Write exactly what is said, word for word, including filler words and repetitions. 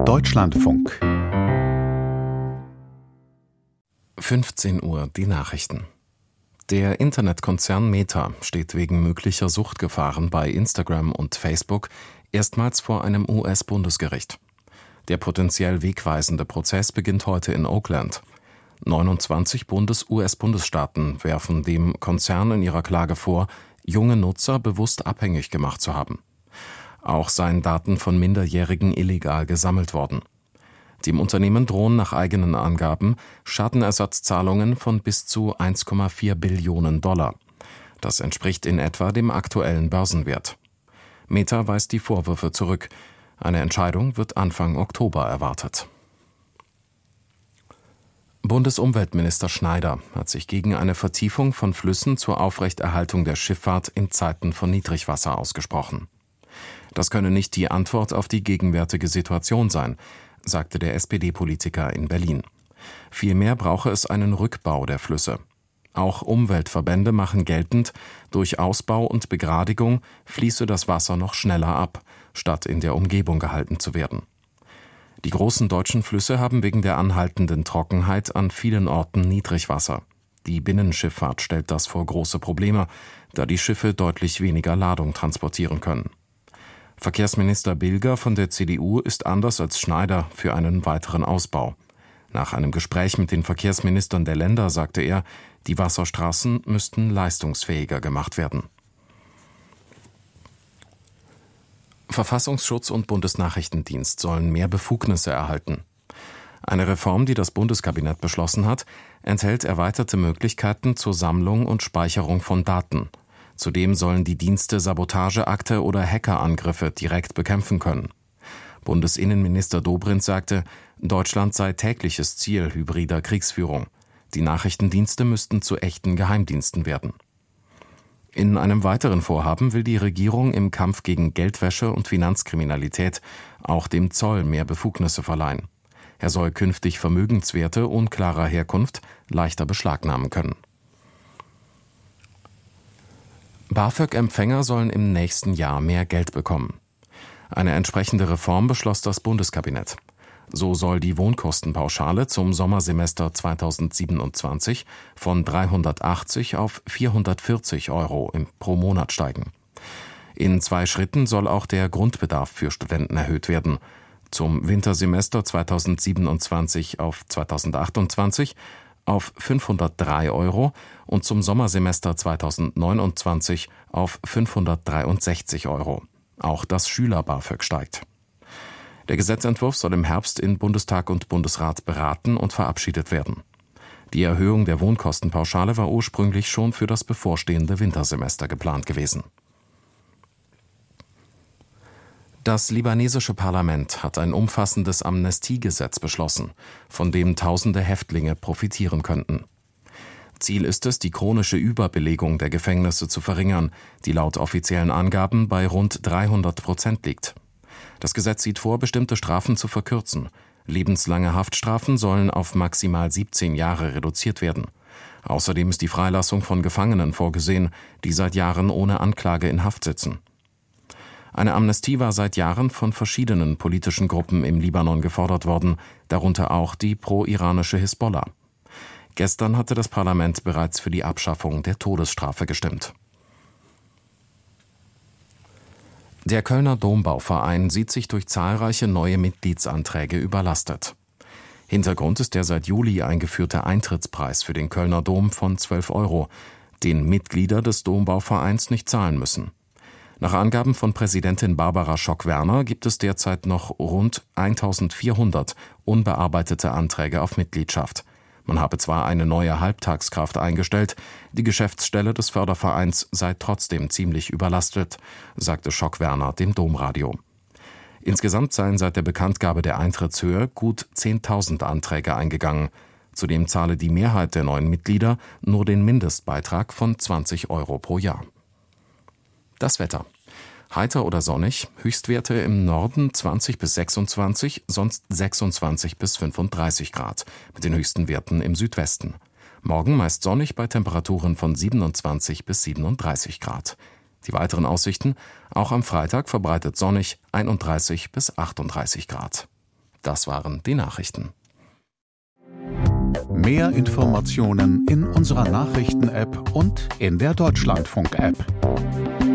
Deutschlandfunk. fünfzehn Uhr, die Nachrichten. Der Internetkonzern Meta steht wegen möglicher Suchtgefahren bei Instagram und Facebook erstmals vor einem U S-Bundesgericht. Der potenziell wegweisende Prozess beginnt heute in Oakland. neunundzwanzig Bundes-U S-Bundesstaaten werfen dem Konzern in ihrer Klage vor, junge Nutzer bewusst abhängig gemacht zu haben. Auch seien Daten von Minderjährigen illegal gesammelt worden. Dem Unternehmen drohen nach eigenen Angaben Schadenersatzzahlungen von bis zu eins Komma vier Billionen Dollar. Das entspricht in etwa dem aktuellen Börsenwert. Meta weist die Vorwürfe zurück. Eine Entscheidung wird Anfang Oktober erwartet. Bundesumweltminister Schneider hat sich gegen eine Vertiefung von Flüssen zur Aufrechterhaltung der Schifffahrt in Zeiten von Niedrigwasser ausgesprochen. Das könne nicht die Antwort auf die gegenwärtige Situation sein, sagte der S P D-Politiker in Berlin. Vielmehr brauche es einen Rückbau der Flüsse. Auch Umweltverbände machen geltend, durch Ausbau und Begradigung fließe das Wasser noch schneller ab, statt in der Umgebung gehalten zu werden. Die großen deutschen Flüsse haben wegen der anhaltenden Trockenheit an vielen Orten Niedrigwasser. Die Binnenschifffahrt stellt das vor große Probleme, da die Schiffe deutlich weniger Ladung transportieren können. Verkehrsminister Bilger von der C D U ist anders als Schneider für einen weiteren Ausbau. Nach einem Gespräch mit den Verkehrsministern der Länder sagte er, die Wasserstraßen müssten leistungsfähiger gemacht werden. Verfassungsschutz und Bundesnachrichtendienst sollen mehr Befugnisse erhalten. Eine Reform, die das Bundeskabinett beschlossen hat, enthält erweiterte Möglichkeiten zur Sammlung und Speicherung von Daten. Zudem sollen die Dienste Sabotageakte oder Hackerangriffe direkt bekämpfen können. Bundesinnenminister Dobrindt sagte, Deutschland sei tägliches Ziel hybrider Kriegsführung. Die Nachrichtendienste müssten zu echten Geheimdiensten werden. In einem weiteren Vorhaben will die Regierung im Kampf gegen Geldwäsche und Finanzkriminalität auch dem Zoll mehr Befugnisse verleihen. Er soll künftig Vermögenswerte unklarer Herkunft leichter beschlagnahmen können. BAföG-Empfänger sollen im nächsten Jahr mehr Geld bekommen. Eine entsprechende Reform beschloss das Bundeskabinett. So soll die Wohnkostenpauschale zum Sommersemester zweitausendsiebenundzwanzig von dreihundertachtzig auf vierhundertvierzig Euro pro Monat steigen. In zwei Schritten soll auch der Grundbedarf für Studenten erhöht werden. Zum Wintersemester zweitausendsiebenundzwanzig auf zweitausendachtundzwanzig auf fünfhundertdrei Euro und zum Sommersemester zweitausendneunundzwanzig auf fünfhundertdreiundsechzig Euro. Auch das Schüler-BAföG steigt. Der Gesetzentwurf soll im Herbst in Bundestag und Bundesrat beraten und verabschiedet werden. Die Erhöhung der Wohnkostenpauschale war ursprünglich schon für das bevorstehende Wintersemester geplant gewesen. Das libanesische Parlament hat ein umfassendes Amnestiegesetz beschlossen, von dem tausende Häftlinge profitieren könnten. Ziel ist es, die chronische Überbelegung der Gefängnisse zu verringern, die laut offiziellen Angaben bei rund dreihundert Prozent liegt. Das Gesetz sieht vor, bestimmte Strafen zu verkürzen. Lebenslange Haftstrafen sollen auf maximal siebzehn Jahre reduziert werden. Außerdem ist die Freilassung von Gefangenen vorgesehen, die seit Jahren ohne Anklage in Haft sitzen. Eine Amnestie war seit Jahren von verschiedenen politischen Gruppen im Libanon gefordert worden, darunter auch die pro-iranische Hisbollah. Gestern hatte das Parlament bereits für die Abschaffung der Todesstrafe gestimmt. Der Kölner Dombauverein sieht sich durch zahlreiche neue Mitgliedsanträge überlastet. Hintergrund ist der seit Juli eingeführte Eintrittspreis für den Kölner Dom von zwölf Euro, den Mitglieder des Dombauvereins nicht zahlen müssen. Nach Angaben von Präsidentin Barbara Schock-Werner gibt es derzeit noch rund eintausendvierhundert unbearbeitete Anträge auf Mitgliedschaft. Man habe zwar eine neue Halbtagskraft eingestellt, die Geschäftsstelle des Fördervereins sei trotzdem ziemlich überlastet, sagte Schock-Werner dem Domradio. Insgesamt seien seit der Bekanntgabe der Eintrittshöhe gut zehntausend Anträge eingegangen. Zudem zahle die Mehrheit der neuen Mitglieder nur den Mindestbeitrag von zwanzig Euro pro Jahr. Das Wetter. Heiter oder sonnig, Höchstwerte im Norden zwanzig bis sechsundzwanzig, sonst sechsundzwanzig bis fünfunddreißig Grad, mit den höchsten Werten im Südwesten. Morgen meist sonnig bei Temperaturen von siebenundzwanzig bis siebenunddreißig Grad. Die weiteren Aussichten, auch am Freitag verbreitet sonnig, einunddreißig bis achtunddreißig Grad. Das waren die Nachrichten. Mehr Informationen in unserer Nachrichten-App und in der Deutschlandfunk-App.